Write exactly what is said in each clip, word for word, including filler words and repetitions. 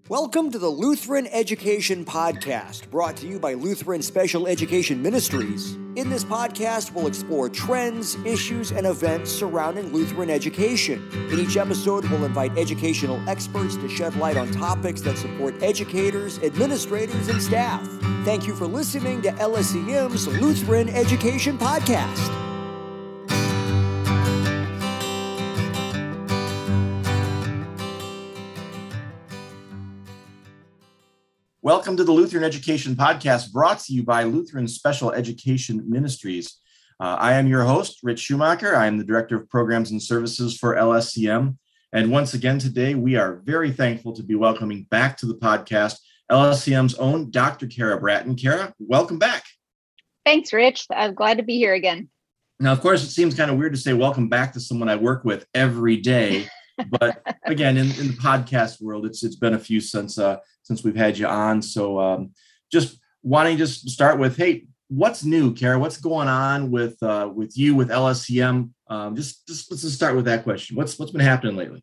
Welcome to the Lutheran Education Podcast, brought to you by Lutheran Special Education Ministries. In this podcast, we'll explore trends, issues, and events surrounding Lutheran education. In each episode, we'll invite educational experts to shed light on topics that support educators, administrators, and staff. Thank you for listening to L S E M's Lutheran Education Podcast. Welcome to the Lutheran Education Podcast, brought to you by Lutheran Special Education Ministries. Uh, I am your host, Rich Schumacher. I am the Director of Programs and Services for L S E M. And once again today, we are very thankful to be welcoming back to the podcast L S E M's own Doctor Kara Bratton. Kara, welcome back. Thanks, Rich. I'm glad to be here again. Now, of course, it seems kind of weird to say welcome back to someone I work with every day. But again, in, in the podcast world, it's it's been a few since uh, since we've had you on. So um, just wanting to just start with, hey, what's new, Kara? What's going on with uh, with you with L S E M? Um, just just let's just start with that question. What's what's been happening lately?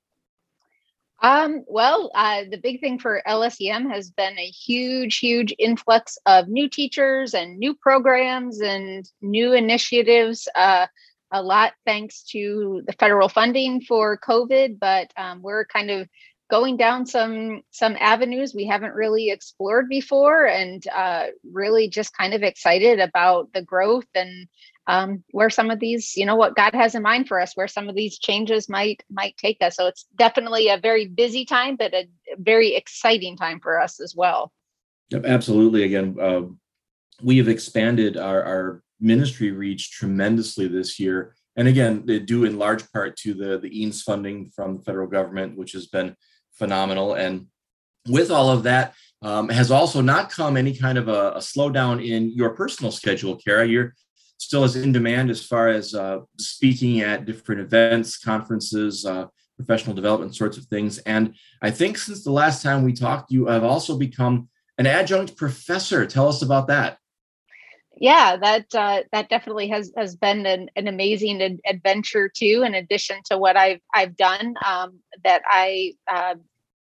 Um, well, uh, the big thing for L S E M has been a huge, huge influx of new teachers and new programs and new initiatives. Uh, A lot thanks to the federal funding for COVID, but um, we're kind of going down some some avenues we haven't really explored before, and uh, really just kind of excited about the growth and um, where some of these, you know, what God has in mind for us, where some of these changes might might take us. So it's definitely a very busy time, but a very exciting time for us as well. Yep, absolutely. Again, uh, we have expanded our, our ministry reach tremendously this year. And again, they do in large part to the, the E A N S funding from the federal government, which has been phenomenal. And with all of that, um, has also not come any kind of a, a slowdown in your personal schedule, Kara. You're still as in demand as far as uh, speaking at different events, conferences, uh, professional development sorts of things. And I think since the last time we talked, you have also become an adjunct professor. Tell us about that. Yeah, that uh, that definitely has has been an, an amazing ad- adventure too. In addition to what I've I've done, um, that I uh,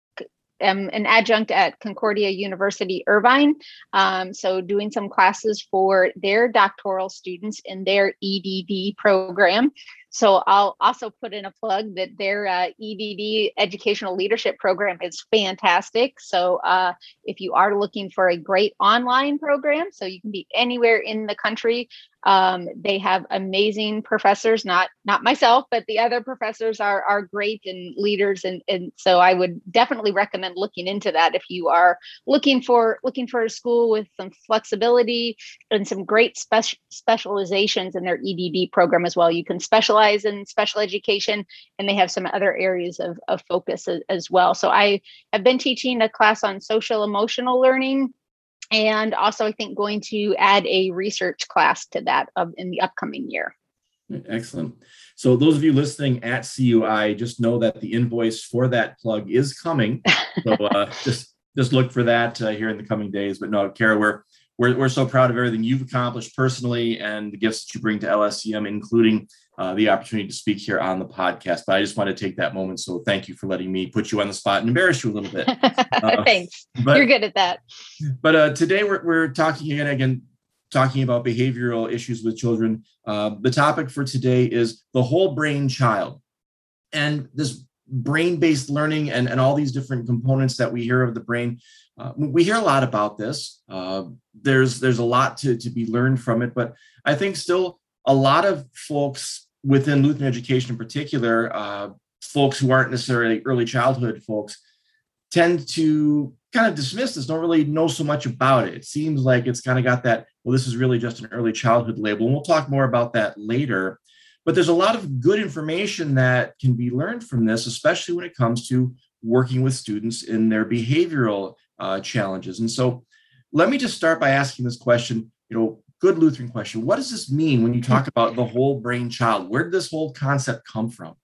am an adjunct at Concordia University Irvine. Um, so doing some classes for their doctoral students in their E D D program. So I'll also put in a plug that their uh, E D D educational leadership program is fantastic. So uh, if you are looking for a great online program, so you can be anywhere in the country, um, they have amazing professors, not not myself, but the other professors are are great and leaders. And, and so I would definitely recommend looking into that if you are looking for looking for a school with some flexibility and some great spec- specializations in their E D D program as well. You can specialize in special education, and they have some other areas of, of focus as, as well. So I have been teaching a class on social emotional learning, and also I think going to add a research class to that of, in the upcoming year. Excellent. So those of you listening at C U I, just know that the invoice for that plug is coming. So uh, just just look for that uh, here in the coming days. But no, Kara, we're We're, we're so proud of everything you've accomplished personally and the gifts that you bring to L S E M, including uh, the opportunity to speak here on the podcast. But I just want to take that moment. So thank you for letting me put you on the spot and embarrass you a little bit. Uh, Thanks. But, You're good at that. But uh, today we're, we're talking again, again, talking about behavioral issues with children. Uh, the topic for today is the whole brain child. And this brain-based learning and, and all these different components that we hear of the brain. Uh, we hear a lot about this. Uh, there's there's a lot to, to be learned from it, but I think still a lot of folks within Lutheran education in particular, uh, folks who aren't necessarily early childhood folks, tend to kind of dismiss this, don't really know so much about it. It seems like it's kind of got that, well, this is really just an early childhood label, and we'll talk more about that later. But there's a lot of good information that can be learned from this, especially when it comes to working with students in their behavioral uh, challenges. And so let me just start by asking this question, you know, good Lutheran question. What does this mean when you talk about the whole brain child? Where did this whole concept come from?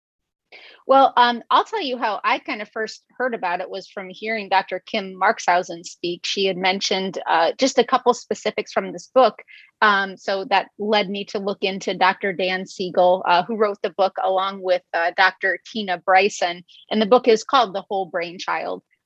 Well, um, I'll tell you how I kind of first heard about it was from hearing Doctor Kim Marxhausen speak. She had mentioned uh, just a couple specifics from this book. Um, so that led me to look into Doctor Dan Siegel, uh, who wrote the book along with uh, Doctor Tina Bryson. And the book is called The Whole Brain Child.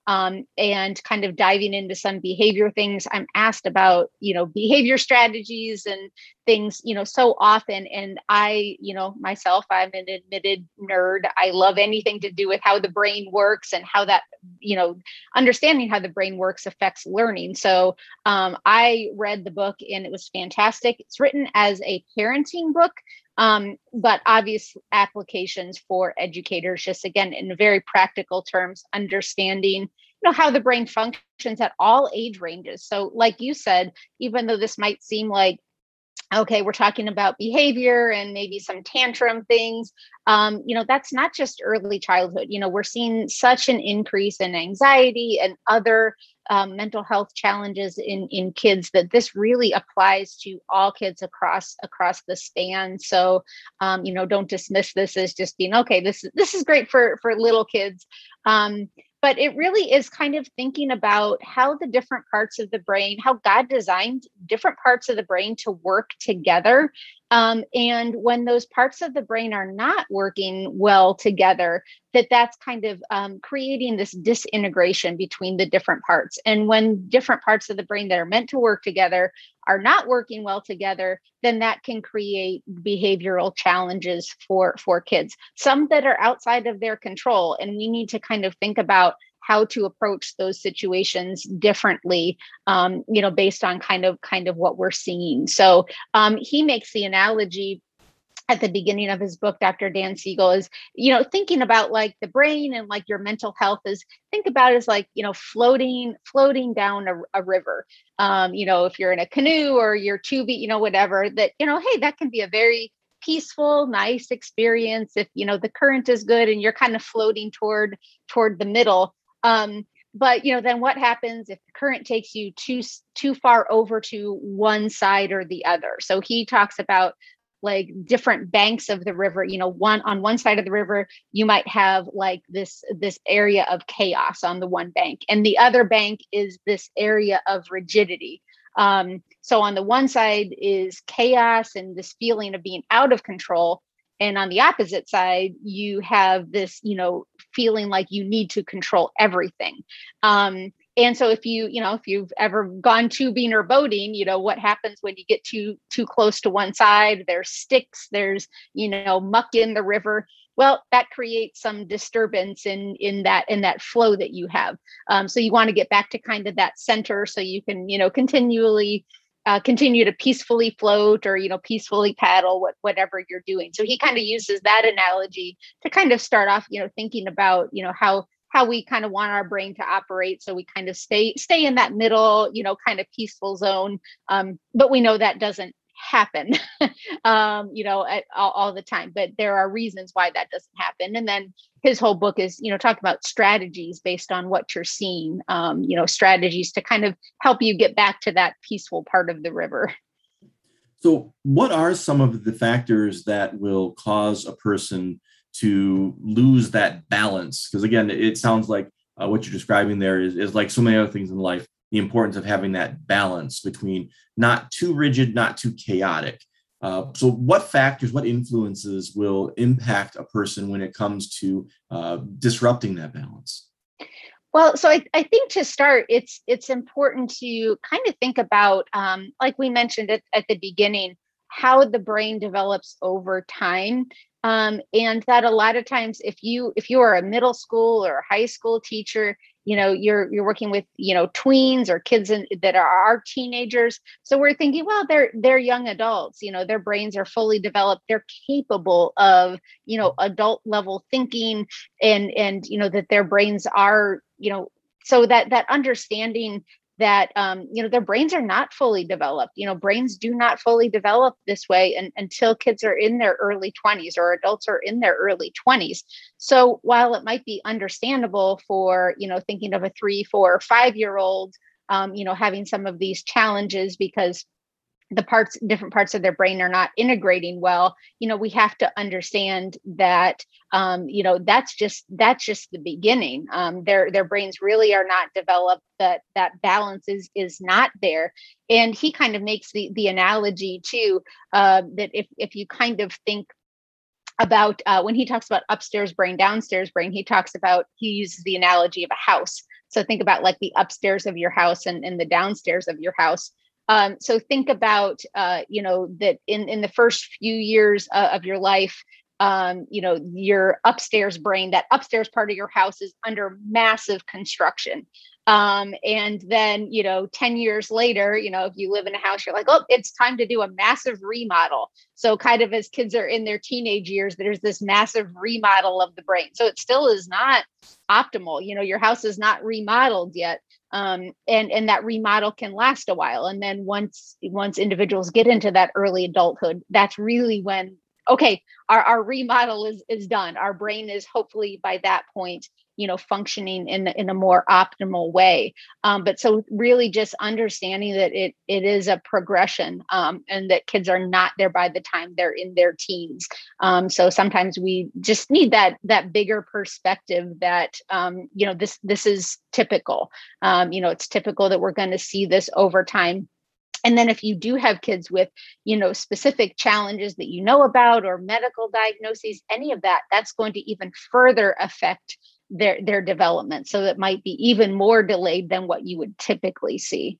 um, and kind of diving into some behavior things. I'm asked about, you know, behavior strategies and things, you know, so often. And I, you know, myself, I'm an admitted nerd. I love anything to do with how the brain works and how that, you know, understanding how the brain works affects learning. So um, I read the book and it was fantastic. It's written as a parenting book. Um, but obvious applications for educators, just again, in very practical terms, understanding, you know, how the brain functions at all age ranges. So like you said, even though this might seem like, okay, we're talking about behavior and maybe some tantrum things, um, you know, that's not just early childhood. You know, we're seeing such an increase in anxiety and other um, mental health challenges in, in kids that this really applies to all kids across across the span. So, um, you know, don't dismiss this as just being, okay, this, this is great for, for little kids. Um, But it really is kind of thinking about how the different parts of the brain, how God designed different parts of the brain to work together. Um, and when those parts of the brain are not working well together, that that's kind of um, creating this disintegration between the different parts. And when different parts of the brain that are meant to work together are not working well together, then that can create behavioral challenges for, for kids, some that are outside of their control. And we need to kind of think about how to approach those situations differently, um, you know, based on kind of kind of what we're seeing. So um, he makes the analogy at the beginning of his book, Doctor Dan Siegel, is, you know, thinking about like the brain and like your mental health is, think about it as like, you know, floating, floating down a, a river. Um, you know, if you're in a canoe or you're tubing, you know, whatever, that, you know, hey, that can be a very peaceful, nice experience if, you know, the current is good and you're kind of floating toward, toward the middle. Um, but, you know, then what happens if the current takes you too, too far over to one side or the other? So he talks about like different banks of the river. You know, one on one side of the river, you might have like this, this area of chaos on the one bank, and the other bank is this area of rigidity. Um, so on the one side is chaos and this feeling of being out of control. And on the opposite side, you have this, you know, feeling like you need to control everything. Um, and so if you, you know, if you've ever gone tubing or boating, you know, what happens when you get too, too close to one side? There's sticks, there's, you know, muck in the river. Well, that creates some disturbance in, in that, in that flow that you have. Um, so you want to get back to kind of that center so you can, you know, continually Uh, continue to peacefully float or, you know, peacefully paddle, what, whatever you're doing. So he kind of uses that analogy to kind of start off, you know, thinking about, you know, how, how we kind of want our brain to operate. So we kind of stay, stay in that middle, you know, kind of peaceful zone. Um, but we know that doesn't happen, um, you know, at, all, all the time, but there are reasons why that doesn't happen. And then his whole book is, you know, talking about strategies based on what you're seeing, um, you know, strategies to kind of help you get back to that peaceful part of the river. So what are some of the factors that will cause a person to lose that balance? Because again, it sounds like uh, what you're describing there is, is like so many other things in life, the importance of having that balance between not too rigid, not too chaotic. Uh, so what factors, what influences will impact a person when it comes to uh, disrupting that balance? Well, so I, I think to start, it's it's important to kind of think about, um, like we mentioned at, at the beginning, how the brain develops over time. Um, and that a lot of times, if you if you are a middle school or a high school teacher, you know, you're you're working with, you know, tweens or kids in, that are, are teenagers. So we're thinking, well, they're they're young adults, you know, their brains are fully developed. They're capable of, you know, adult level thinking, and and you know that their brains are, you know, so that that understanding that, um, you know, their brains are not fully developed. You know, brains do not fully develop this way and, until kids are in their early twenties or adults are in their early twenties. So while it might be understandable for, you know, thinking of a three, four, or five year old, um, you know, having some of these challenges because the parts, different parts of their brain are not integrating well, you know, we have to understand that, um, you know, that's just, that's just the beginning. Um, their, their brains really are not developed, that that balance is, is not there. And he kind of makes the, the analogy too, uh, that if, if you kind of think about uh, when he talks about upstairs brain, downstairs brain, he talks about, he uses the analogy of a house. So think about like the upstairs of your house and, and the downstairs of your house. Um, so think about, uh, you know, that in, in the first few years uh, of your life, um, you know, your upstairs brain, that upstairs part of your house is under massive construction. Um, and then, you know, ten years later, you know, if you live in a house, you're like, oh, it's time to do a massive remodel. So kind of as kids are in their teenage years, there's this massive remodel of the brain. So it still is not optimal. You know, your house is not remodeled yet. Um, and, and that remodel can last a while. And then once, once individuals get into that early adulthood, that's really when, okay, our, our remodel is, is done. Our brain is hopefully by that point, you know, functioning in, in a more optimal way. Um, but so really just understanding that it, it is a progression, um, and that kids are not there by the time they're in their teens. Um, so sometimes we just need that, that bigger perspective that, um, you know, this, this is typical. Um, you know, it's typical that we're going to see this over time. And then if you do have kids with, you know, specific challenges that you know about or medical diagnoses, any of that, that's going to even further affect their, their development. So that might be even more delayed than what you would typically see.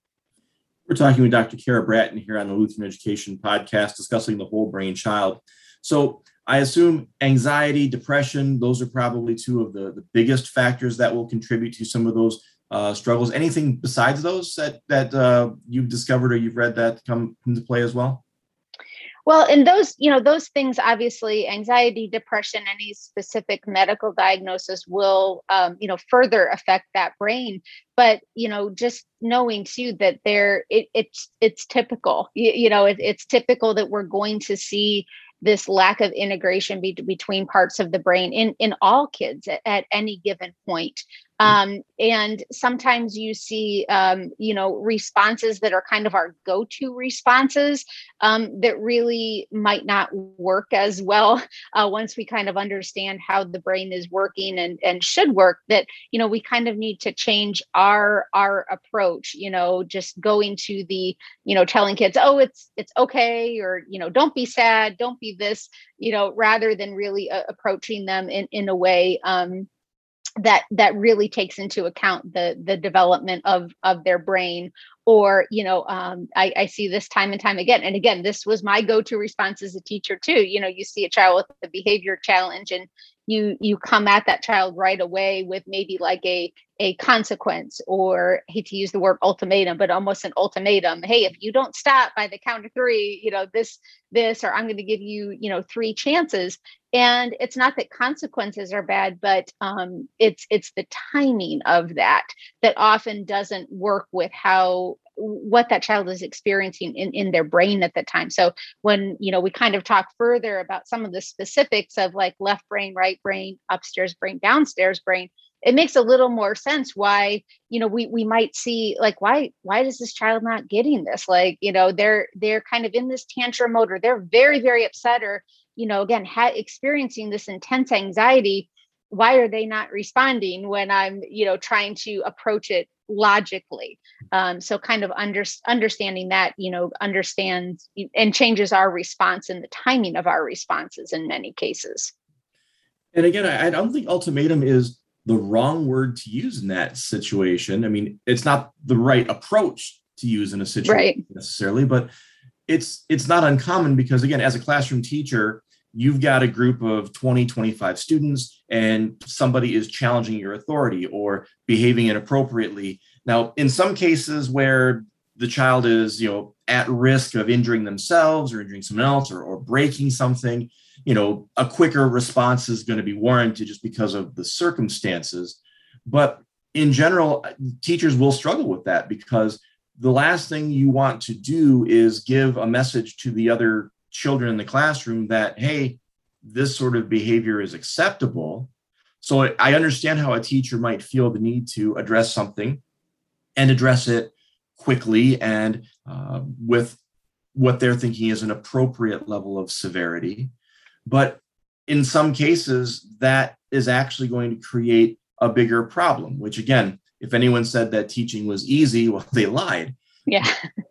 We're talking with Doctor Kara Bratton here on the Lutheran Education Podcast, discussing the whole brain child. So I assume anxiety, depression, those are probably two of the, the biggest factors that will contribute to some of those Uh, struggles. Anything besides those that that uh, you've discovered or you've read that come into play as well? Well, and those, you know, those things, obviously, anxiety, depression, any specific medical diagnosis will, um, you know, further affect that brain. But, you know, just knowing too that there, it, it's it's typical. You, you know, it, it's typical that we're going to see this lack of integration be- between parts of the brain in, in all kids at, at any given point. Um, and sometimes you see, um, you know, responses that are kind of our go-to responses um, that really might not work as well uh, once we kind of understand how the brain is working and, and should work, that, you know, we kind of need to change our, our approach, you know, just going to the, you know, telling kids, oh, it's, it's okay. Or, you know, don't be sad, don't be this, you know, rather than really uh, approaching them in, in a way, um, that that really takes into account the the development of of their brain. Or, you know, um, I, I see this time and time again. And again, this was my go-to response as a teacher too. You know, you see a child with a behavior challenge and you you come at that child right away with maybe like a a consequence, or I hate to use the word ultimatum, but almost an ultimatum. Hey, if you don't stop by the count of three, you know, this, this, or I'm going to give you, you know, three chances. And it's not that consequences are bad, but um, it's it's the timing of that that often doesn't work with how what that child is experiencing in, in their brain at the time. So when, you know, we kind of talk further about some of the specifics of like left brain, right brain, upstairs brain, downstairs brain, it makes a little more sense why, you know, we we might see like, why why is this child not getting this? Like, you know, they're they're kind of in this tantrum mode, or they're very, very upset, or, you know, again, ha- experiencing this intense anxiety. Why are they not responding when I'm, you know, trying to approach it logically? Um, so kind of under, understanding that, you know, understands and changes our response and the timing of our responses in many cases. And again, I, I don't think ultimatum is the wrong word to use in that situation. I mean, it's not the right approach to use in a situation right. necessarily, but it's it's not uncommon because, again, as a classroom teacher, you've got a group of twenty, twenty-five students, and somebody is challenging your authority or behaving inappropriately. Now, in some cases where the child is, you know, at risk of injuring themselves or injuring someone else, or, or breaking something, you know, a quicker response is going to be warranted just because of the circumstances. But in general, teachers will struggle with that because the last thing you want to do is give a message to the other children in the classroom that, hey, this sort of behavior is acceptable. So I understand how a teacher might feel the need to address something and address it quickly and uh, with what they're thinking is an appropriate level of severity. But in some cases, that is actually going to create a bigger problem, which, again, if anyone said that teaching was easy, well, they lied. Yeah.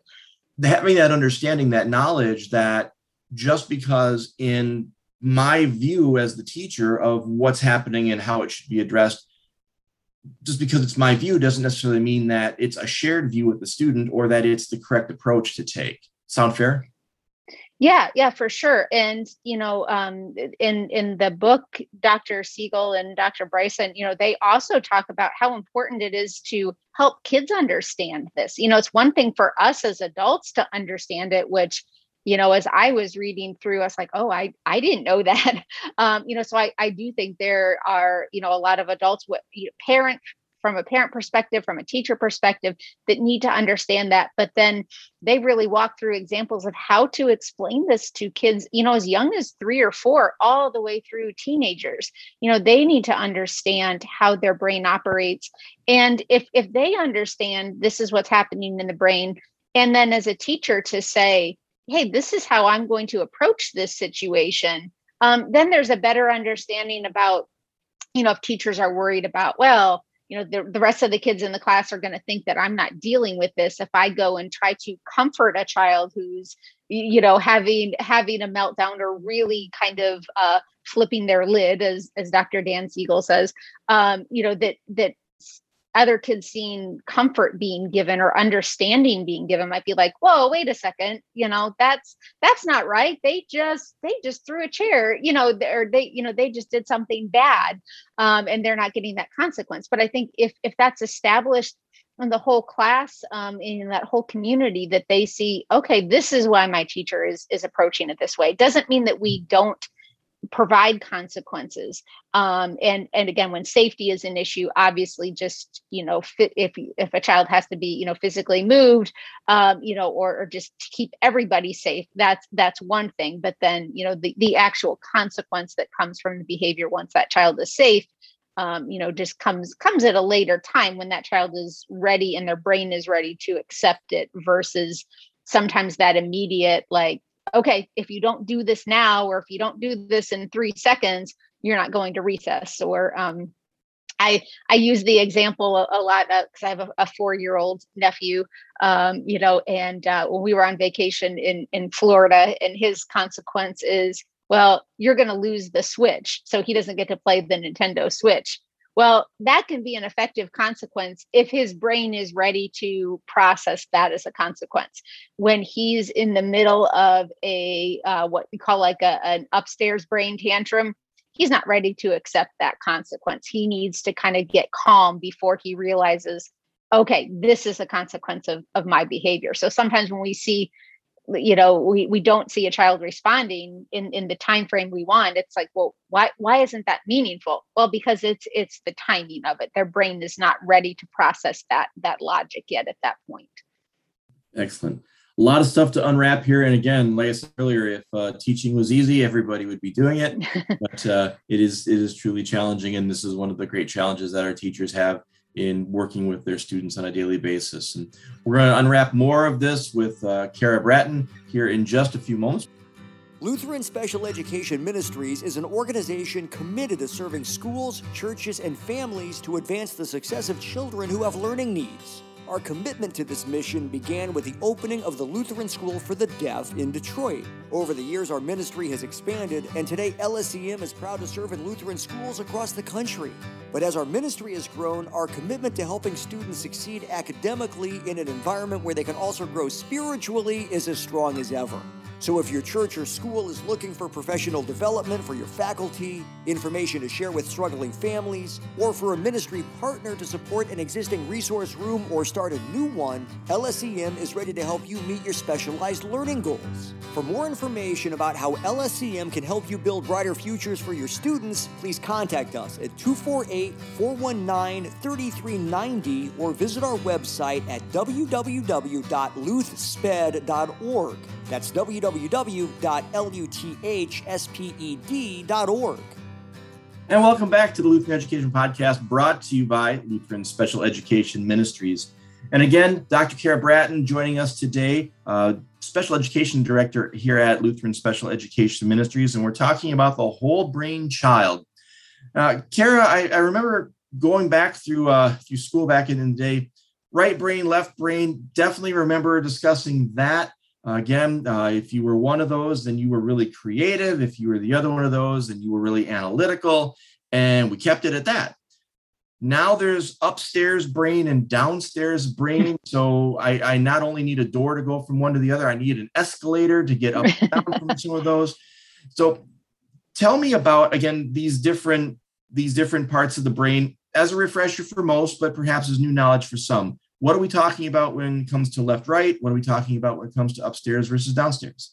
Having that understanding, that knowledge that just because in my view as the teacher of what's happening and how it should be addressed, just because it's my view doesn't necessarily mean that it's a shared view with the student or that it's the correct approach to take. Sound fair? Yeah, yeah, for sure. And, you know, um, in, in the book, Doctor Siegel and Doctor Bryson, you know, they also talk about how important it is to help kids understand this. You know, it's one thing for us as adults to understand it, which, you know, as I was reading through, I was like, oh, I, I didn't know that. Um, you know, so I, I do think there are, you know, a lot of adults, with you know, parent from a parent perspective, from a teacher perspective, that need to understand that. But then they really walk through examples of how to explain this to kids, you know, as young as three or four, all the way through teenagers. You know, they need to understand how their brain operates. And if if they understand this is what's happening in the brain, and then as a teacher to say, hey, this is how I'm going to approach this situation, um, then there's a better understanding about, you know, if teachers are worried about, well, you know, the, the rest of the kids in the class are going to think that I'm not dealing with this. If I go and try to comfort a child who's, you know, having having a meltdown or really kind of uh, flipping their lid, as as Doctor Dan Siegel says, um, you know, that that other kids seeing comfort being given or understanding being given might be like, whoa, wait a second, you know, that's that's not right. They just they just threw a chair, you know, or they, you know, they just did something bad, um, and they're not getting that consequence. But I think if if that's established in the whole class, um, in that whole community, that they see, okay, this is why my teacher is is approaching it this way. It doesn't mean that we don't provide consequences. Um, and, and again, when safety is an issue, obviously just, you know, fit, if, if a child has to be, you know, physically moved, um, you know, or, or just to keep everybody safe, that's, that's one thing. But then, you know, the, the actual consequence that comes from the behavior once that child is safe, um, you know, just comes, comes at a later time when that child is ready and their brain is ready to accept it, versus sometimes that immediate, like, okay, if you don't do this now, or if you don't do this in three seconds, you're not going to recess. Or um, I I use the example a, a lot because I have a, a four-year-old nephew, um, you know, and uh, when we were on vacation in, in Florida, and his consequence is, well, you're going to lose the Switch. So he doesn't get to play the Nintendo Switch. Well, that can be an effective consequence if his brain is ready to process that as a consequence. When he's in the middle of a uh, what we call like a, an upstairs brain tantrum, he's not ready to accept that consequence. He needs to kind of get calm before he realizes, okay, this is a consequence of, of my behavior. So sometimes when we see, you know, we, we don't see a child responding in, in the time frame we want, it's like, well, why why isn't that meaningful? Well, because it's it's the timing of it. Their brain is not ready to process that that logic yet at that point. Excellent. A lot of stuff to unwrap here. And again, like I said earlier, if uh, teaching was easy, everybody would be doing it. But uh, it is it is truly challenging. And this is one of the great challenges that our teachers have in working with their students on a daily basis. And we're going to unwrap more of this with uh, Kara Bratton here in just a few moments. Lutheran Special Education Ministries is an organization committed to serving schools, churches, and families to advance the success of children who have learning needs. Our commitment to this mission began with the opening of the Lutheran School for the Deaf in Detroit. Over the years, our ministry has expanded, and today L S E M is proud to serve in Lutheran schools across the country. But as our ministry has grown, our commitment to helping students succeed academically in an environment where they can also grow spiritually is as strong as ever. So if your church or school is looking for professional development for your faculty, information to share with struggling families, or for a ministry partner to support an existing resource room or start a new one, L S E M is ready to help you meet your specialized learning goals. For more information about how L S E M can help you build brighter futures for your students, please contact us at two four eight, four one nine, three three nine zero or visit our website at w w w dot luth sped dot org. That's w w w dot luthsped dot org. And welcome back to the Lutheran Education Podcast, brought to you by Lutheran Special Education Ministries. And again, Doctor Kara Bratton joining us today, uh, Special Education Director here at Lutheran Special Education Ministries, and we're talking about the whole brain child. Uh, Kara, I, I remember going back through uh, through school back in the day, right brain, left brain, definitely remember discussing that. Uh, again, uh, if you were one of those, then you were really creative. If you were the other one of those, then you were really analytical. And we kept it at that. Now there's upstairs brain and downstairs brain. So I, I not only need a door to go from one to the other, I need an escalator to get up and down from some of those. So tell me about, again, these different, these different parts of the brain as a refresher for most, but perhaps as new knowledge for some. What are we talking about when it comes to left, right? What are we talking about when it comes to upstairs versus downstairs?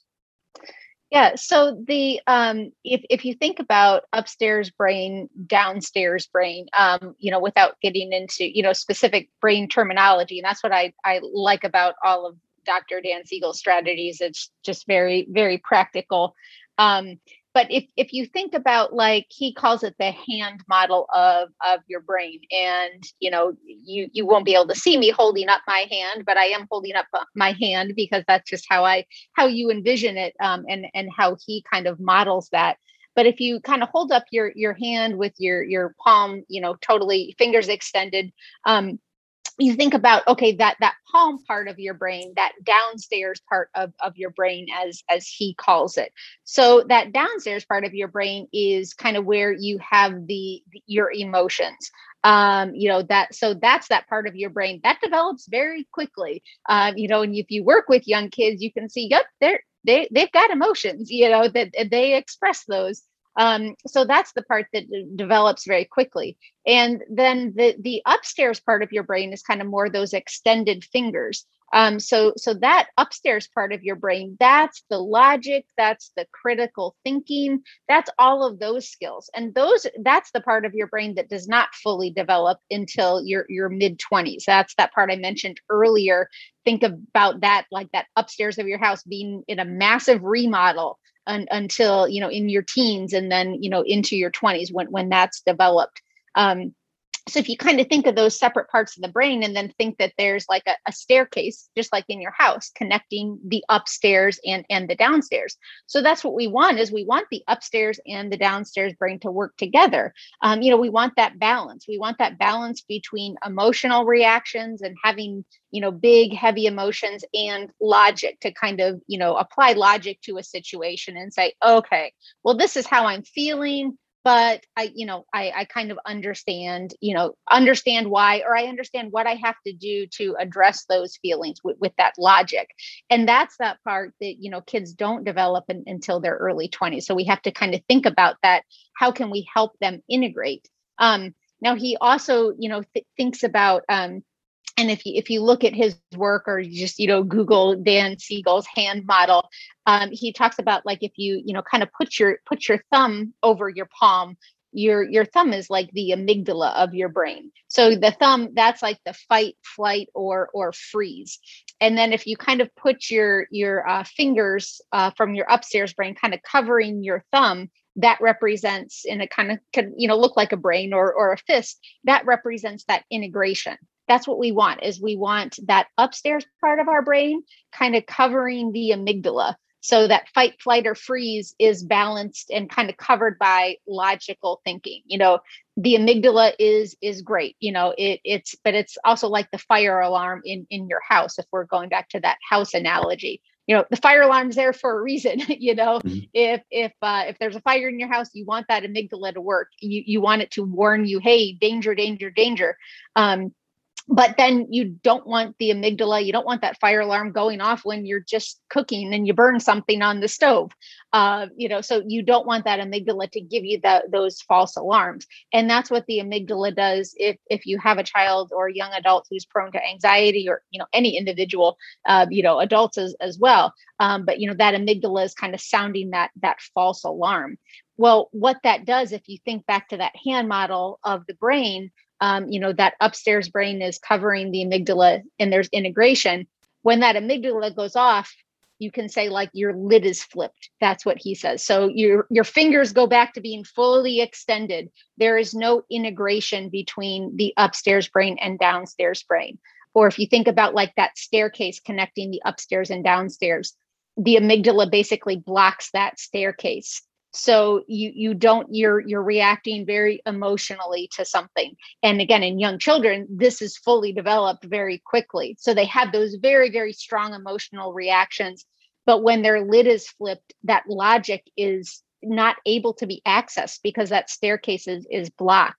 Yeah. So the um, if if you think about upstairs brain, downstairs brain, um, you know, without getting into you know specific brain terminology, and that's what I I like about all of Doctor Dan Siegel's strategies. It's just very very practical. Um, but if if you think about, like, he calls it the hand model of of your brain, and you know you you won't be able to see me holding up my hand, but I am holding up my hand because that's just how I how you envision it, um, and and how he kind of models that. But if you kind of hold up your your hand with your your palm, you know, totally fingers extended, um, you think about, okay, that that palm part of your brain, that downstairs part of, of your brain, as as he calls it. So that downstairs part of your brain is kind of where you have the your emotions. Um, you know, that so that's that part of your brain that develops very quickly. Um, you know, and if you work with young kids, you can see, yep, they're they they've got emotions, you know, that they express those. Um, so that's the part that d- develops very quickly. And then the the upstairs part of your brain is kind of more those extended fingers. Um, so so that upstairs part of your brain, that's the logic, that's the critical thinking, that's all of those skills. And those that's the part of your brain that does not fully develop until your your mid twenties. That's that part I mentioned earlier. Think about that, like that upstairs of your house being in a massive remodel un, until, you know, in your teens, and then, you know, into your twenties when, when that's developed. Um, so if you kind of think of those separate parts of the brain, and then think that there's like a, a staircase, just like in your house, connecting the upstairs and, and the downstairs. So that's what we want, is we want the upstairs and the downstairs brain to work together. Um, you know, we want that balance. We want that balance between emotional reactions and having, you know, big, heavy emotions, and logic, to kind of, you know, apply logic to a situation and say, okay, well, this is how I'm feeling. But I, you know, I, I kind of understand, you know, understand why, or I understand what I have to do to address those feelings with, with that logic. And that's that part that, you know, kids don't develop in, until their early twenties. So we have to kind of think about that. How can we help them integrate? Um, now, he also, you know, th- thinks about, um, and if you if you look at his work, or you just, you know, Google Dan Siegel's hand model, um, he talks about, like, if you, you know, kind of put your put your thumb over your palm, your your thumb is like the amygdala of your brain. So the thumb, that's like the fight, flight, or or freeze. And then if you kind of put your your uh, fingers uh, from your upstairs brain kind of covering your thumb, that represents, and it kind of could, you know, look like a brain or or a fist, that represents that integration. That's what we want, is we want that upstairs part of our brain kind of covering the amygdala, so that fight, flight, or freeze is balanced and kind of covered by logical thinking. You know, the amygdala is is great. You know, it, it's but it's also like the fire alarm in in your house. If we're going back to that house analogy, you know, the fire alarm's there for a reason. You know, mm-hmm. if if uh, if there's a fire in your house, you want that amygdala to work. You you want it to warn you, hey, danger, danger, danger. Um, But then you don't want the amygdala, you don't want that fire alarm going off when you're just cooking and you burn something on the stove. Uh, you know, so you don't want that amygdala to give you that, those false alarms. And that's what the amygdala does if if you have a child or a young adult who's prone to anxiety, or, you know, any individual, uh, you know, adults as, as well. Um, but, you know, that amygdala is kind of sounding that that false alarm. Well, what that does, if you think back to that hand model of the brain, Um, you know, that upstairs brain is covering the amygdala, and there's integration. When that amygdala goes off, you can say, like, your lid is flipped. That's what he says. So your your fingers go back to being fully extended. There is no integration between the upstairs brain and downstairs brain. Or if you think about, like, that staircase connecting the upstairs and downstairs, the amygdala basically blocks that staircase. So you you don't you're you're reacting very emotionally to something. And again, in young children, this is fully developed very quickly. So they have those very, very strong emotional reactions. But when their lid is flipped, that logic is not able to be accessed because that staircase is, is blocked.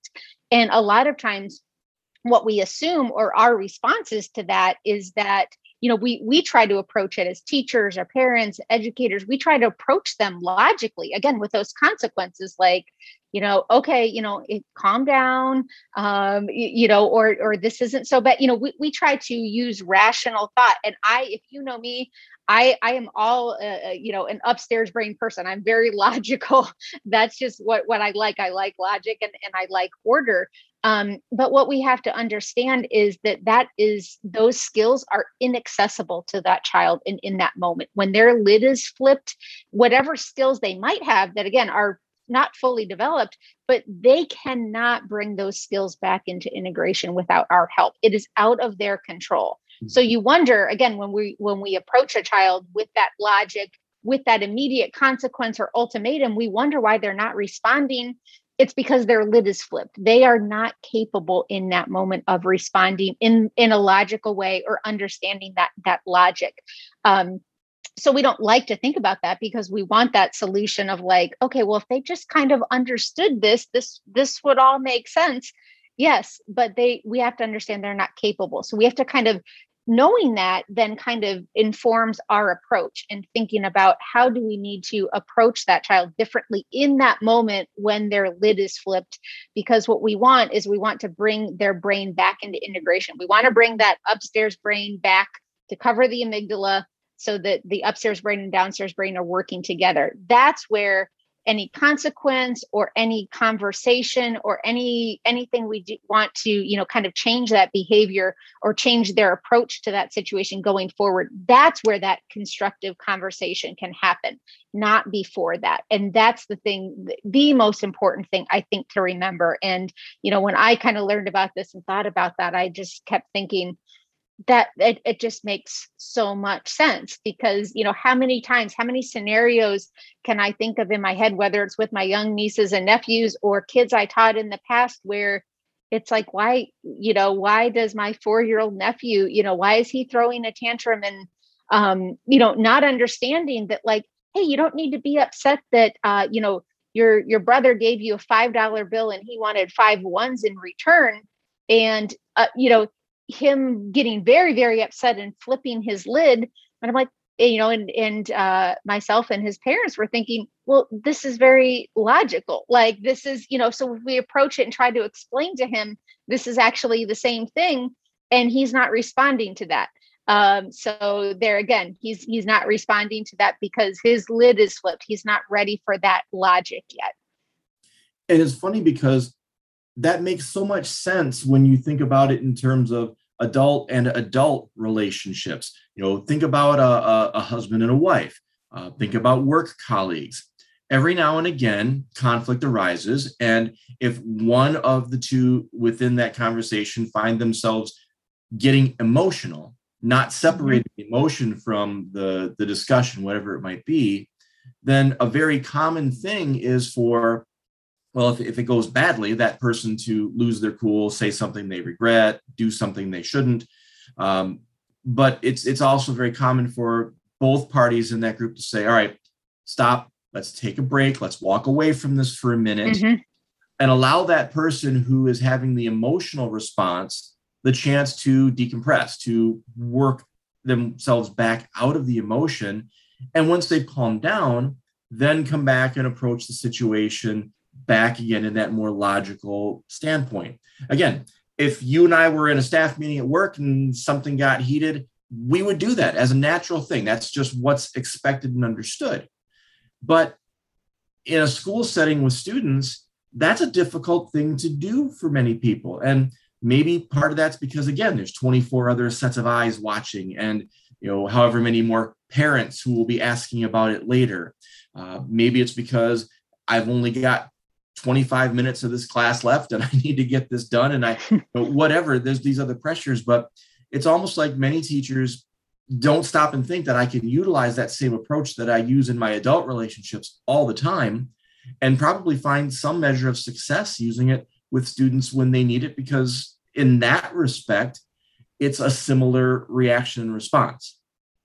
And a lot of times what we assume, or our responses to that, is that, you know, we we try to approach it as teachers or parents, educators. We try to approach them logically, again, with those consequences, like, you know, okay, you know, it, calm down, um, you, you know, or or this isn't so bad. You know, we we try to use rational thought. And I, if you know me, I I am all uh, you know, an upstairs brain person. I'm very logical. That's just what what I like. I like logic, and and I like order. Um, but what we have to understand is that that is those skills are inaccessible to that child in, in that moment. When their lid is flipped, whatever skills they might have that, again, are not fully developed, but they cannot bring those skills back into integration without our help. It is out of their control. So you wonder, again, when we when we approach a child with that logic, with that immediate consequence or ultimatum, we wonder why they're not responding. It's because their lid is flipped. They are not capable in that moment of responding in, in a logical way or understanding that, that logic. Um, so we don't like to think about that, because we want that solution of like, okay, well, if they just kind of understood this, this, this would all make sense. Yes, but they, we have to understand they're not capable. So we have to kind of, knowing that then kind of informs our approach and thinking about how do we need to approach that child differently in that moment when their lid is flipped. Because what we want is we want to bring their brain back into integration. We want to bring that upstairs brain back to cover the amygdala so that the upstairs brain and downstairs brain are working together. That's where any consequence or any conversation or any anything we do want to, you know, kind of change that behavior or change their approach to that situation going forward, that's where that constructive conversation can happen, not before that. And that's the thing, the most important thing I think to remember. And, you know, when I kind of learned about this and thought about that, I just kept thinking, that it, it just makes so much sense. Because, you know, how many times, how many scenarios can I think of in my head, whether it's with my young nieces and nephews or kids I taught in the past, where it's like, why, you know, why does my four-year-old nephew, you know, why is he throwing a tantrum? And, um, you know, not understanding that, like, hey, you don't need to be upset that, uh, you know, your, your brother gave you a five dollar bill and he wanted five ones in return. And, uh, you know, him getting very, very upset and flipping his lid. And I'm like, you know, and, and uh, myself and his parents were thinking, well, this is very logical. Like, this is, you know, so if we approach it and try to explain to him, this is actually the same thing. And he's not responding to that. Um, so there again, he's, he's not responding to that because his lid is flipped. He's not ready for that logic yet. And it's funny because that makes so much sense when you think about it in terms of adult and adult relationships. You know, think about a, a, a husband and a wife. Uh, think about work colleagues. Every now and again, conflict arises. And if one of the two within that conversation find themselves getting emotional, not separating the emotion from the, the discussion, whatever it might be, then a very common thing is for, well, if, if it goes badly, that person to lose their cool, say something they regret, do something they shouldn't. Um, but it's it's also very common for both parties in that group to say, all right, stop, let's take a break, let's walk away from this for a minute, mm-hmm. and allow that person who is having the emotional response the chance to decompress, to work themselves back out of the emotion. And once they calm down, then come back and approach the situation back again in that more logical standpoint. Again, if you and I were in a staff meeting at work and something got heated, we would do that as a natural thing. That's just what's expected and understood. But in a school setting with students, that's a difficult thing to do for many people. And maybe part of that's because, again, there's twenty-four other sets of eyes watching, and, you know, however many more parents who will be asking about it later. Uh, maybe it's because I've only got twenty-five minutes of this class left and I need to get this done. And I, you know, whatever, there's these other pressures, but it's almost like many teachers don't stop and think that I can utilize that same approach that I use in my adult relationships all the time, and probably find some measure of success using it with students when they need it, because in that respect, it's a similar reaction and response.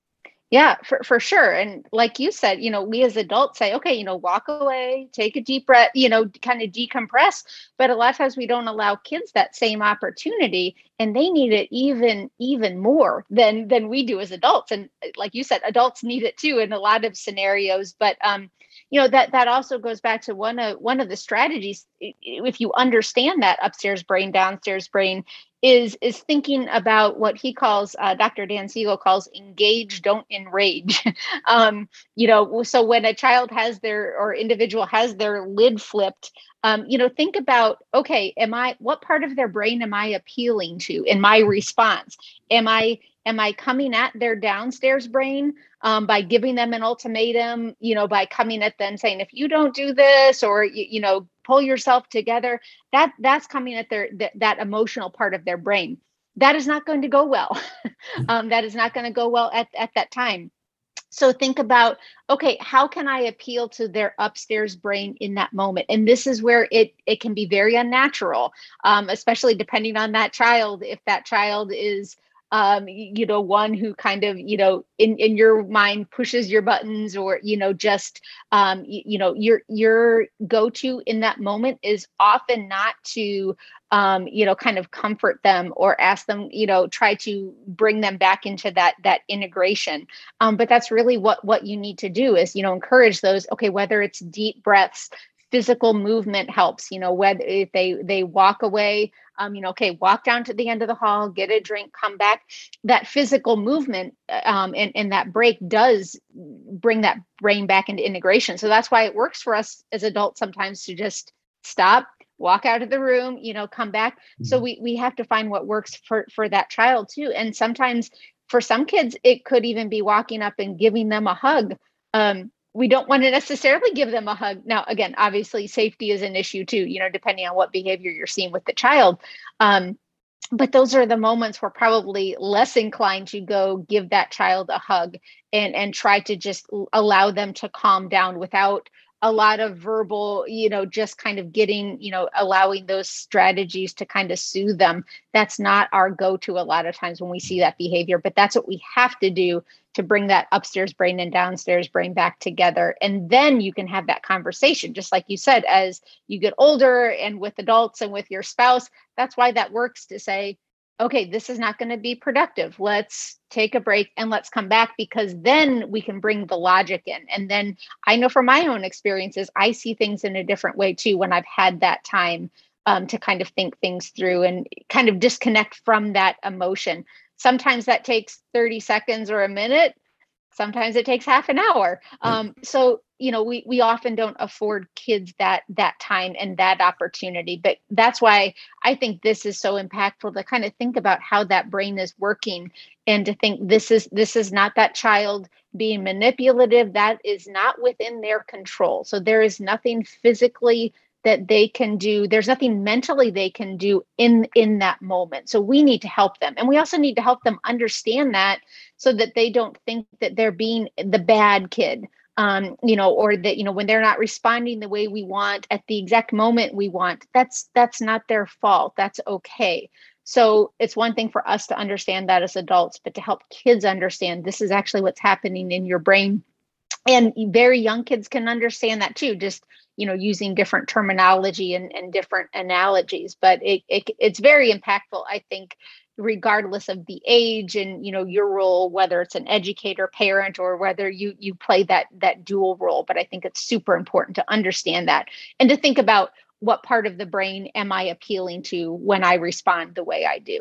Yeah, for, for sure. And like you said, you know, we as adults say, okay, you know, walk away, take a deep breath, you know, kind of decompress. But a lot of times we don't allow kids that same opportunity, and they need it even, even more than than we do as adults. And like you said, adults need it too in a lot of scenarios. But um, you know, that that also goes back to one of one of the strategies. If you understand that upstairs brain, downstairs brain, is is thinking about what he calls, uh, Doctor Dan Siegel calls, engage, don't enrage. um, you know, so when a child has their, or individual has their lid flipped, um, you know, think about, okay, am I, what part of their brain am I appealing to in my response? Am I am I coming at their downstairs brain um, by giving them an ultimatum? You know, by coming at them saying, if you don't do this, or you, you know, pull yourself together, that that's coming at their th- that emotional part of their brain. That is not going to go well. um, that is not going to go well at, at that time. So think about, okay, how can I appeal to their upstairs brain in that moment? And this is where it it can be very unnatural, um, especially depending on that child. If that child is um, you know, one who kind of, you know, in, in your mind pushes your buttons, or, you know, just, um, you, you know, your, your go-to in that moment is often not to, um, you know, kind of comfort them or ask them, you know, try to bring them back into that, that integration. Um, but that's really what, what you need to do is, you know, encourage those, okay, whether it's deep breaths, physical movement helps, you know, whether if they, they walk away, um, you know, okay, walk down to the end of the hall, get a drink, come back. That physical movement um, and, and that break does bring that brain back into integration. So that's why it works for us as adults sometimes to just stop, walk out of the room, you know, come back. Mm-hmm. So we we have to find what works for, for that child too. And sometimes for some kids, it could even be walking up and giving them a hug. Um, we don't want to necessarily give them a hug. Now, again, obviously safety is an issue too, you know, depending on what behavior you're seeing with the child. Um, but those are the moments we're probably less inclined to go give that child a hug and, and try to just allow them to calm down without a lot of verbal, you know, just kind of getting, you know, allowing those strategies to kind of soothe them. That's not our go-to a lot of times when we see that behavior, but that's what we have to do to bring that upstairs brain and downstairs brain back together. And then you can have that conversation, just like you said, as you get older and with adults and with your spouse. That's why that works, to say, okay, this is not going to be productive. Let's take a break and let's come back, because then we can bring the logic in. And then I know from my own experiences, I see things in a different way too, when I've had that time um, to kind of think things through and kind of disconnect from that emotion. Sometimes that takes thirty seconds or a minute. Sometimes it takes half an hour. Um, so, you know, we we often don't afford kids that that time and that opportunity. But that's why I think this is so impactful, to kind of think about how that brain is working, and to think this is this is not that child being manipulative. That is not within their control. So there is nothing physically that they can do. There's nothing mentally they can do in, in that moment. So we need to help them. And we also need to help them understand that, so that they don't think that they're being the bad kid, um, you know, or that, you know, when they're not responding the way we want at the exact moment we want, that's, that's not their fault. That's okay. So it's one thing for us to understand that as adults, but to help kids understand this is actually what's happening in your brain. And very young kids can understand that too, just, you know, using different terminology and, and different analogies. But it, it it's very impactful, I think, regardless of the age and, you know, your role, whether it's an educator, parent, or whether you you play that that dual role. But I think it's super important to understand that and to think about, what part of the brain am I appealing to when I respond the way I do?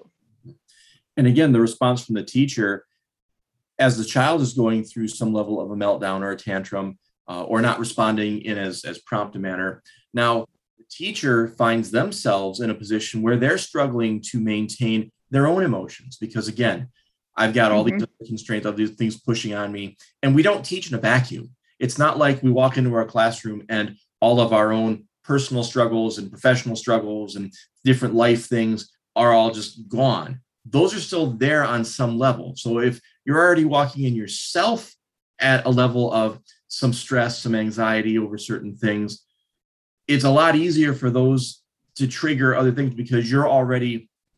And again, the response from the teacher, as the child is going through some level of a meltdown or a tantrum, uh, or not responding in as, as prompt a manner. Now, the teacher finds themselves in a position where they're struggling to maintain their own emotions, because again, I've got all mm-hmm. these constraints, all these things pushing on me, and we don't teach in a vacuum. It's not like we walk into our classroom and all of our own personal struggles and professional struggles and different life things are all just gone. Those are still there on some level. So if you're already walking in yourself at a level of some stress, some anxiety over certain things, it's a lot easier for those to trigger other things, because you're already,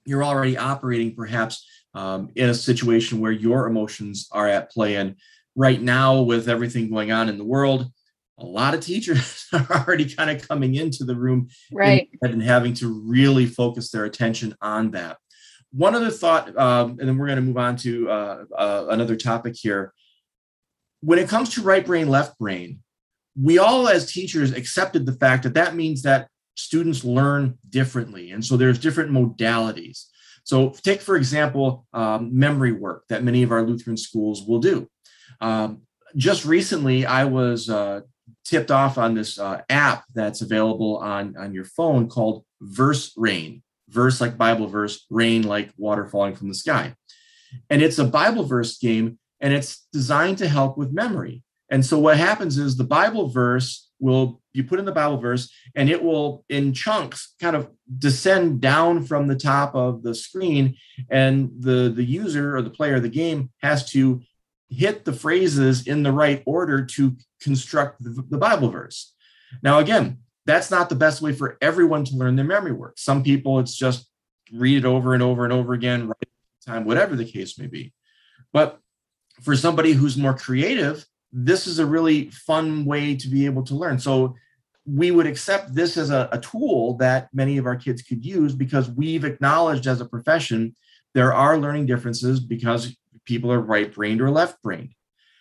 you're already operating perhaps um, in a situation where your emotions are at play. And right now, with everything going on in the world, a lot of teachers are already kind of coming into the room, right, in, and having to really focus their attention on that. One other thought, um, and then we're going to move on to uh, uh, another topic here. When it comes to right brain, left brain, we all as teachers accepted the fact that that means that students learn differently. And so there's different modalities. So take, for example, um, memory work that many of our Lutheran schools will do. Um, just recently, I was uh, tipped off on this uh, app that's available on, on your phone called Verse Rain. Verse like Bible verse, rain like water falling from the sky. And it's a Bible verse game, and it's designed to help with memory. And so what happens is the Bible verse will, you put in the Bible verse, and it will in chunks kind of descend down from the top of the screen. And the, the user or the player of the game has to hit the phrases in the right order to construct the, the Bible verse. Now, again, that's not the best way for everyone to learn their memory work. Some people, it's just read it over and over and over again, right time, whatever the case may be. But for somebody who's more creative, this is a really fun way to be able to learn. So we would accept this as a, a tool that many of our kids could use, because we've acknowledged as a profession there are learning differences because people are right-brained or left-brained.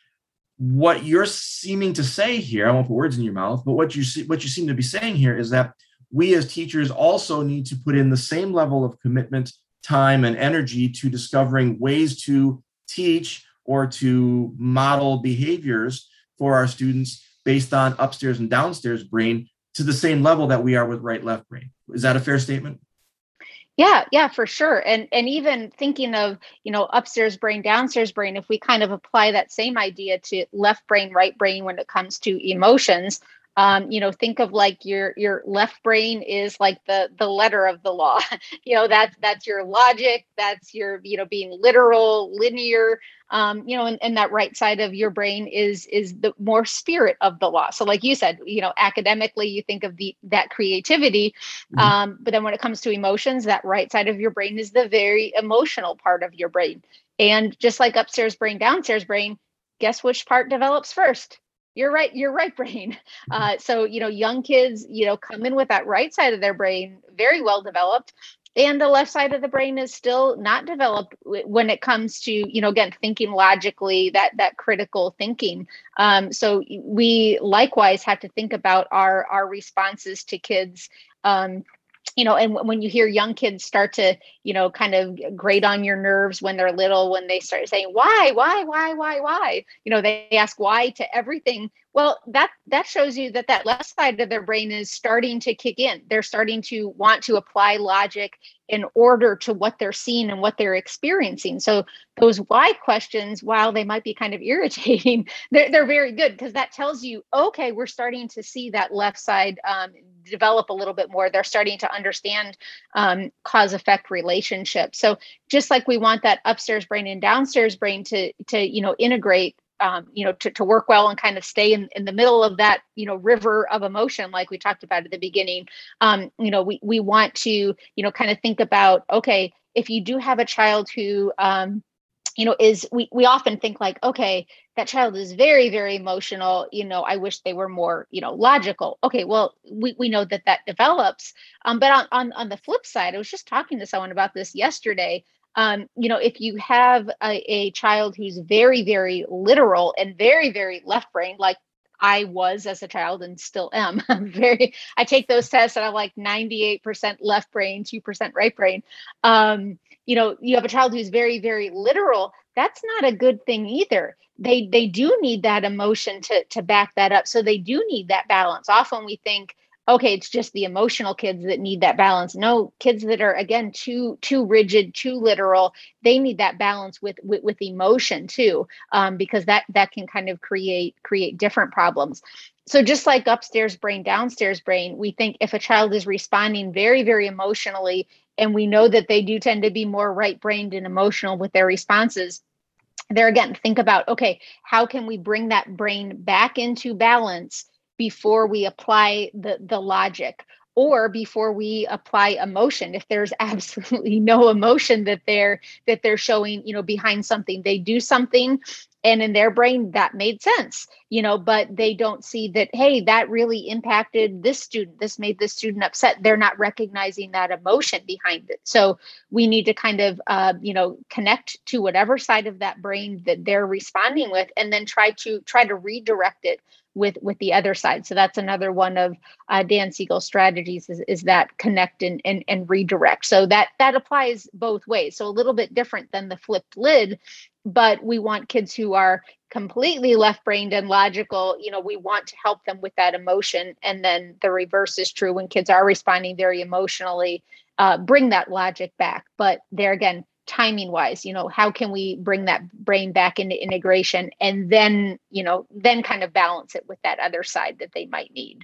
What you're seeming to say here, I won't put words in your mouth, but what you see, what you seem to be saying here is that we as teachers also need to put in the same level of commitment, time, and energy to discovering ways to teach or to model behaviors for our students based on upstairs and downstairs brain to the same level that we are with right, left brain. Is that a fair statement? Yeah, yeah, for sure. And and even thinking of, you know, upstairs brain, downstairs brain, if we kind of apply that same idea to left brain, right brain when it comes to emotions, um, you know, think of like your your left brain is like the the letter of the law. you know, that's that's your logic, that's your, you know, being literal, linear. Um, you know, and, and that right side of your brain is is the more spirit of the law. So like you said, you know, academically, you think of the that creativity. Mm-hmm. Um, but then when it comes to emotions, that right side of your brain is the very emotional part of your brain. And just like upstairs brain, downstairs brain, guess which part develops first? You're right, your right brain. Uh, so, you know, young kids, you know, come in with that right side of their brain very well developed. And the left side of the brain is still not developed when it comes to, you know, again, thinking logically, that that critical thinking. Um, so we likewise have to think about our our responses to kids. Um, you know, and when you hear young kids start to, you know, kind of grate on your nerves when they're little, when they start saying, why, why, why, why, why, you know, they ask why to everything. Well, that that shows you that that left side of their brain is starting to kick in. They're starting to want to apply logic in order to what they're seeing and what they're experiencing. So those why questions, while they might be kind of irritating, they're, they're very good, because that tells you, okay, we're starting to see that left side um, develop a little bit more. They're starting to understand um, cause-effect relationships. So just like we want that upstairs brain and downstairs brain to, to you know, integrate, Um, you know, to, to work well and kind of stay in, in the middle of that, you know, river of emotion, like we talked about at the beginning. Um, you know, we, we want to, you know, kind of think about, okay, if you do have a child who, um, you know, is, we, we often think like, okay, that child is very, very emotional. You know, I wish they were more, you know, logical. Okay, well, we, we know that that develops. Um, but on, on, on the flip side, I was just talking to someone about this yesterday. Um, you know, if you have a, a child who's very, very literal and very, very left brain, like I was as a child and still am, I'm very, I take those tests and I'm like ninety-eight percent left brain, two percent right brain. Um, you know, you have a child who's very, very literal. That's not a good thing either. They, they do need that emotion to, to back that up. So they do need that balance. Often we think, okay, it's just the emotional kids that need that balance. No, kids that are, again, too too rigid, too literal, they need that balance with with, with emotion too, um, because that that can kind of create create different problems. So just like upstairs brain, downstairs brain, we think if a child is responding very, very emotionally, and we know that they do tend to be more right-brained and emotional with their responses, there again, think about, okay, how can we bring that brain back into balance before we apply the, the logic? or before we apply emotion. If there's absolutely no emotion that they're that they're showing, you know, behind something, they do something and in their brain that made sense, you know, but they don't see that, hey, that really impacted this student. This made this student upset. They're not recognizing that emotion behind it. So we need to kind of, uh, you know, connect to whatever side of that brain that they're responding with, and then try to try to redirect it with with the other side. So that's another one of uh, Dan Siegel's strategies is, is that connect and, and and redirect. So that that applies both ways. So a little bit different than the flipped lid, but we want kids who are completely left-brained and logical. You know, we want to help them with that emotion. And then the reverse is true when kids are responding very emotionally, uh, bring that logic back. But there again, timing wise, you know, how can we bring that brain back into integration and then, you know, then kind of balance it with that other side that they might need.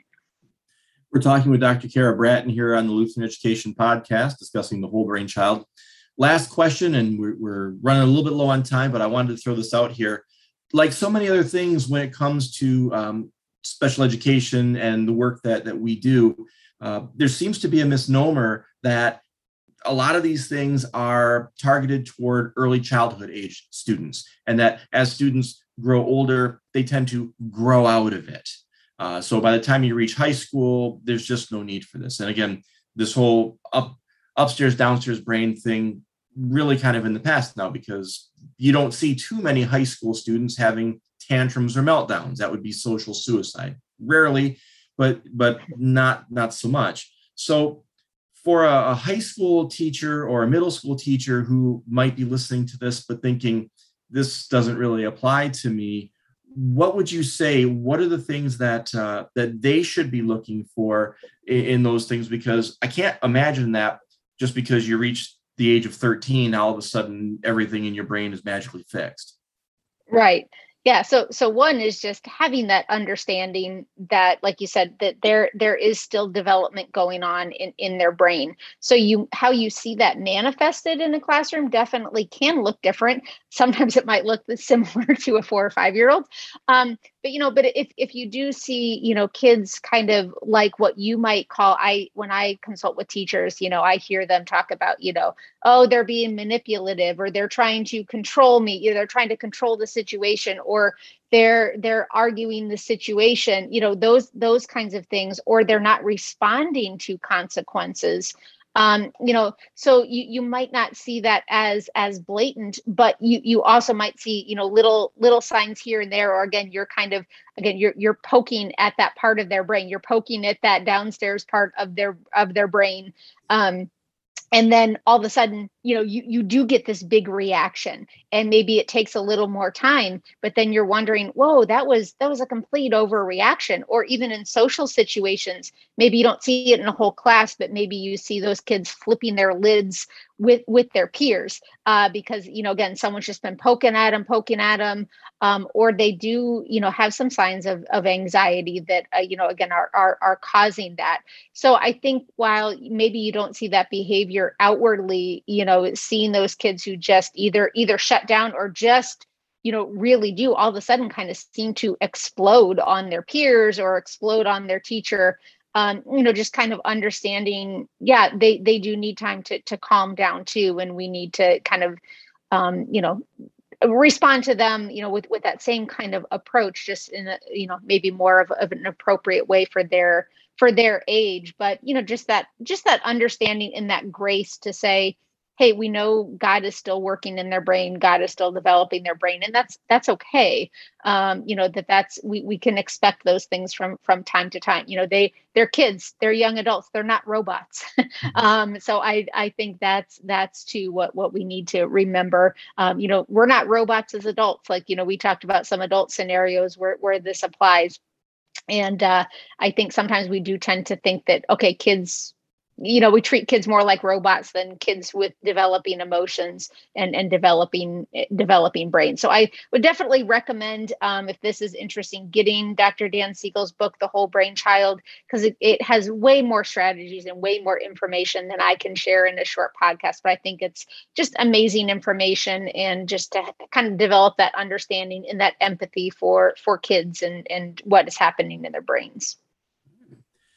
We're talking with Doctor Kara Bratton here on the Lutheran Education Podcast, discussing the whole brain child. Last question, and we're, we're running a little bit low on time, but I wanted to throw this out here. Like so many other things when it comes to um, special education and the work that, that we do, uh, there seems to be a misnomer that a lot of these things are targeted toward early childhood age students, and that as students grow older, they tend to grow out of it. Uh, so by the time you reach high school, there's just no need for this. And again, this whole up, upstairs, downstairs brain thing really kind of in the past now, because you don't see too many high school students having tantrums or meltdowns. That would be social suicide. Rarely, but but not, not so much. So for a, a high school teacher or a middle school teacher who might be listening to this but thinking this doesn't really apply to me, what would you say? What are the things that uh, that they should be looking for in, in those things? Because I can't imagine that just because you reach the age of thirteen, all of a sudden everything in your brain is magically fixed. Right. Yeah. So, so one is just having that understanding that, like you said, that there, there is still development going on in, in their brain. So you, how you see that manifested in a classroom definitely can look different. Sometimes it might look similar to a four or five year old. Um, but, you know, but if, if you do see, you know, kids kind of like what you might call, I, when I consult with teachers, you know, I hear them talk about, you know, oh, they're being manipulative, or they're trying to control me, you know, they're trying to control the situation, or they're they're arguing the situation, you know, those those kinds of things, or they're not responding to consequences. Um, you know, so you you might not see that as as blatant, but you you also might see, you know, little little signs here and there, or again, you're kind of again you're you're poking at that part of their brain, you're poking at that downstairs part of their of their brain. Um, And then all of a sudden, you know, you, you do get this big reaction, and maybe it takes a little more time, but then you're wondering, whoa, that was that was a complete overreaction. Or even in social situations, maybe you don't see it in a whole class, but maybe you see those kids flipping their lids with with their peers uh, because, you know, again, someone's just been poking at them, poking at them, um, or they do, you know, have some signs of, of anxiety that, uh, you know, again, are, are are causing that. So I think while maybe you don't see that behavior outwardly, you know, seeing those kids who just either either shut down or just, you know, really do all of a sudden kind of seem to explode on their peers or explode on their teacher, um, you know, just kind of understanding, yeah, they they do need time to to calm down too, and we need to kind of, um, you know, respond to them, you know, with with that same kind of approach, just in a, you know, maybe more of, of an appropriate way for their for their age. But, you know, just that just that understanding and that grace to say, hey, we know God is still working in their brain, God is still developing their brain, and that's that's okay. Um, you know, that that's we we can expect those things from from time to time. You know, they they're kids, they're young adults, they're not robots. um, so I I think that's that's too what what we need to remember. Um, you know, we're not robots as adults. Like, you know, we talked about some adult scenarios where where this applies. And uh, I think sometimes we do tend to think that, okay, kids, you know, we treat kids more like robots than kids with developing emotions and, and developing developing brains. So I would definitely recommend, um, if this is interesting, getting Doctor Dan Siegel's book, The Whole Brain Child, because it, it has way more strategies and way more information than I can share in a short podcast. But I think it's just amazing information, and just to kind of develop that understanding and that empathy for for kids and, and what is happening in their brains.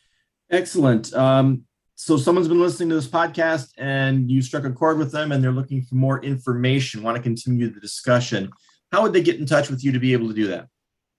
Excellent. Um, so someone's been listening to this podcast and you struck a chord with them and they're looking for more information, want to continue the discussion. How would they get in touch with you to be able to do that?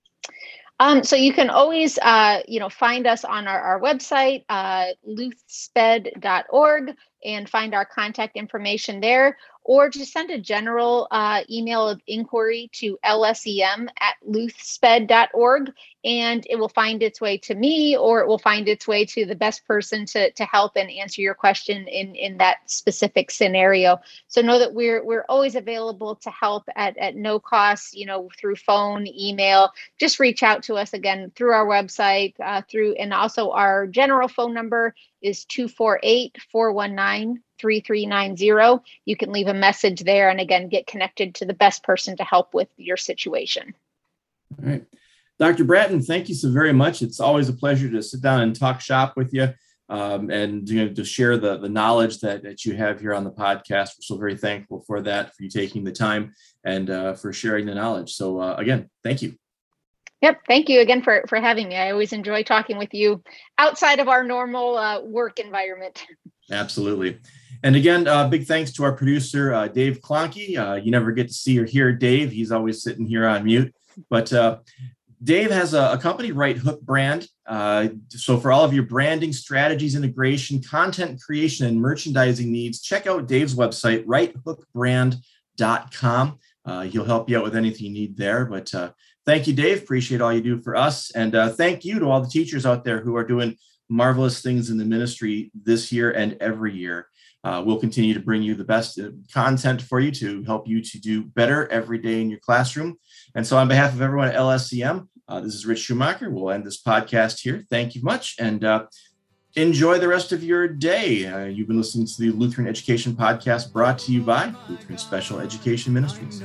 Um, so you can always, uh, you know, find us on our, our website, uh, luthsped dot org, and find our contact information there, or just send a general uh, email of inquiry to L S E M at luthsped dot org, and it will find its way to me, or it will find its way to the best person to, to help and answer your question in, in that specific scenario. So know that we're we're always available to help at, at no cost, you know, through phone, email. Just reach out to us again through our website, uh, through, and also our general phone number is two four eight, four one nine, three three nine zero. You can leave a message there and again, get connected to the best person to help with your situation. All right. Doctor Bratton, thank you so very much. It's always a pleasure to sit down and talk shop with you um, and you know, to share the, the knowledge that, that you have here on the podcast. We're so very thankful for that, for you taking the time and uh, for sharing the knowledge. So uh, again, thank you. Yep. Thank you again for, for having me. I always enjoy talking with you outside of our normal uh, work environment. Absolutely. And again, uh, big thanks to our producer, uh, Dave Klonke. Uh, you never get to see or hear Dave. He's always sitting here on mute. But uh, Dave has a, a company, Right Hook Brand. Uh, so for all of your branding strategies, integration, content creation, and merchandising needs, check out Dave's website, right hook brand dot com. Uh, he'll help you out with anything you need there. But uh, thank you, Dave. Appreciate all you do for us. And uh, thank you to all the teachers out there who are doing marvelous things in the ministry this year and every year. Uh, we'll continue to bring you the best content for you to help you to do better every day in your classroom. And so on behalf of everyone at L S E M, uh, this is Rich Schumacher. We'll end this podcast here. Thank you much. And uh, enjoy the rest of your day. Uh, you've been listening to the Lutheran Education Podcast brought to you by Lutheran Special Education Ministries.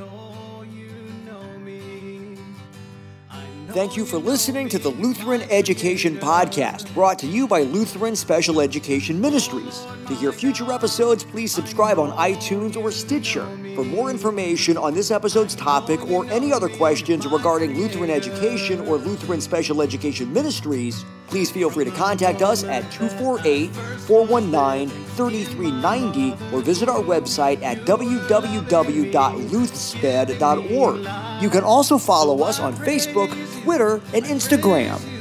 Thank you for listening to the Lutheran Education Podcast, brought to you by Lutheran Special Education Ministries. To hear future episodes, please subscribe on iTunes or Stitcher. For more information on this episode's topic or any other questions regarding Lutheran education or Lutheran Special Education Ministries, please feel free to contact us at two four eight, four one nine, three three nine zero or visit our website at w w w dot luthsped dot org. You can also follow us on Facebook, Twitter, and Instagram.